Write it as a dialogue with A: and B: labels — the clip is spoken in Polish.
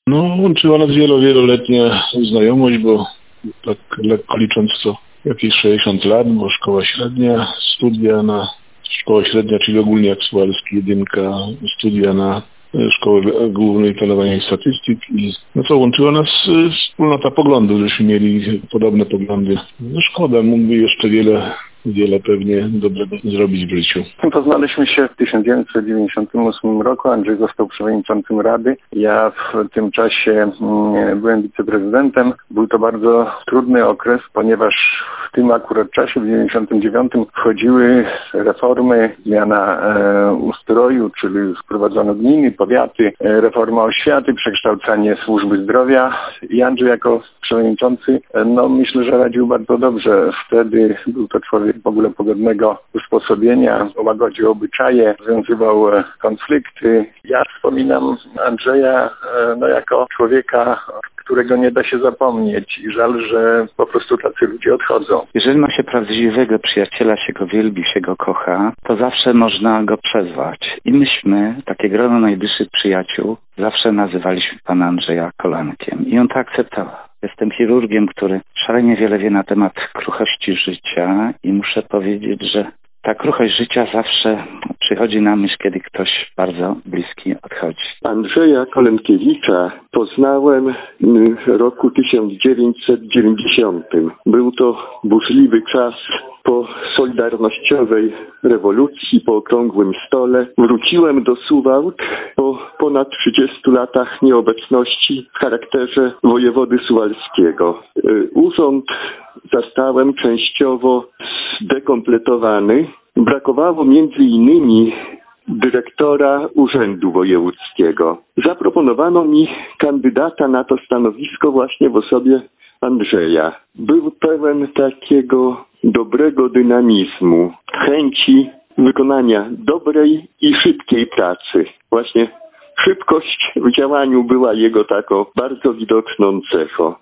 A: No, łączyła nas wieloletnia znajomość, bo tak lekko licząc to jakieś 60 lat, bo szkoła średnia, szkoła średnia, czyli ogólnie jak Suwalski, jedynka, studia na Szkoły Głównej Planowania i Statystyki. No co, łączyła nas wspólnota poglądów, żeśmy mieli podobne poglądy. No szkoda, mógłby jeszcze wiele pewnie dobrego zrobić w życiu.
B: Poznaliśmy się w 1998 roku. Andrzej został przewodniczącym Rady. Ja w tym czasie byłem wiceprezydentem. Był to bardzo trudny okres, ponieważ w tym akurat czasie, w 1999, wchodziły reformy, zmiana ustroju, czyli wprowadzono gminy, powiaty, reforma oświaty, przekształcanie służby zdrowia. I Andrzej jako przewodniczący, myślę, że radził bardzo dobrze. Wtedy był to człowiek w ogóle pogodnego usposobienia, łagodził obyczaje, rozwiązywał konflikty. Ja wspominam Andrzeja jako człowieka, którego nie da się zapomnieć i żal, że po prostu tacy ludzie odchodzą.
C: Jeżeli ma się prawdziwego przyjaciela, się go wielbi, się go kocha, to zawsze można go przezwać. I myśmy, takie grono najbliższych przyjaciół, zawsze nazywaliśmy pana Andrzeja Kolankiem. I on to akceptował. Jestem chirurgiem, który szalenie wiele wie na temat kruchości życia i muszę powiedzieć, że ta kruchość życia zawsze przychodzi na myśl, kiedy ktoś bardzo bliski odchodzi.
D: Andrzeja Kolenkiewicza poznałem w roku 1990. Był to burzliwy czas po solidarnościowej rewolucji, po okrągłym stole. Wróciłem do Suwałk po ponad 30 latach nieobecności w charakterze wojewody suwalskiego. Urząd zastałem częściowo zdekompletowany. Brakowało między innymi dyrektora Urzędu Wojewódzkiego. Zaproponowano mi kandydata na to stanowisko właśnie w osobie Andrzeja. Był pełen takiego dobrego dynamizmu, chęci wykonania dobrej i szybkiej pracy. Właśnie szybkość w działaniu była jego taką bardzo widoczną cechą.